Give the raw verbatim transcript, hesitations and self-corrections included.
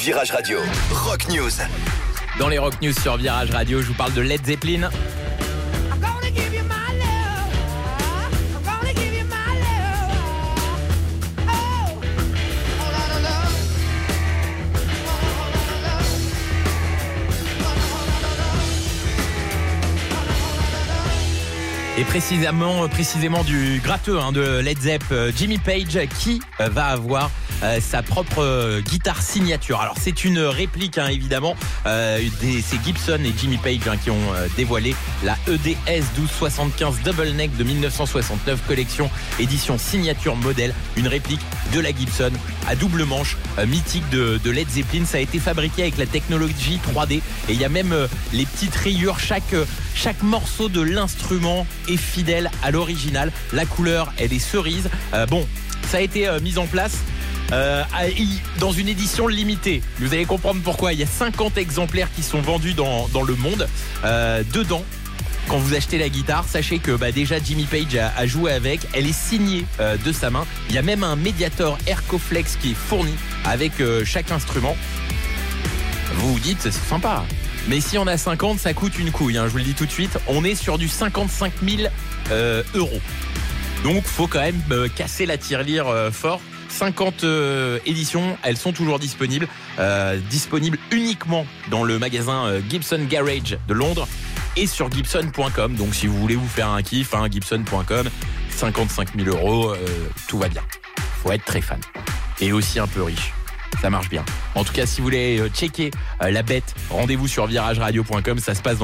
Virage Radio, Rock News. Dans les Rock News sur Virage Radio, je vous parle de Led Zeppelin. Et précisément, précisément du gratteux hein, de Led Zepp, Jimmy Page, qui va avoir euh, sa propre euh, guitare signature. Alors c'est une réplique hein, évidemment, euh, des, c'est Gibson et Jimmy Page hein, qui ont euh, dévoilé la E D S douze soixante-quinze Double Neck de dix-neuf cent soixante-neuf, collection édition signature modèle, une réplique de la Gibson à double manche euh, mythique de, de Led Zeppelin. Ça a été fabriqué avec la technologie trois D et il y a même euh, les petites rayures, chaque, euh, chaque morceau de l'instrument est fidèle à l'original. La couleur, elle est cerise. Euh, bon, ça a été euh, mis en place euh, dans une édition limitée. Vous allez comprendre pourquoi. Il y a cinquante exemplaires qui sont vendus dans, dans le monde. Euh, dedans, quand vous achetez la guitare, sachez que bah, déjà Jimmy Page a, a joué avec. Elle est signée euh, de sa main. Il y a même un Mediator Aircoflex qui est fourni avec euh, chaque instrument. Vous vous dites, c'est sympa. Mais si on a cinquante, ça coûte une couille, hein, je vous le dis tout de suite. On est sur du cinquante-cinq mille euh, euros. Donc, faut quand même euh, casser la tirelire euh, fort. cinquante euh, éditions, elles sont toujours disponibles. Euh, disponibles uniquement dans le magasin euh, Gibson Garage de Londres et sur Gibson point com. Donc, si vous voulez vous faire un kiff, hein, Gibson point com, cinquante-cinq mille euros, euh, tout va bien. Faut être très fan. Et aussi un peu riche. Ça marche bien. En tout cas, si vous voulez checker euh, la bête, rendez-vous sur virage radio point com. Ça se passe dans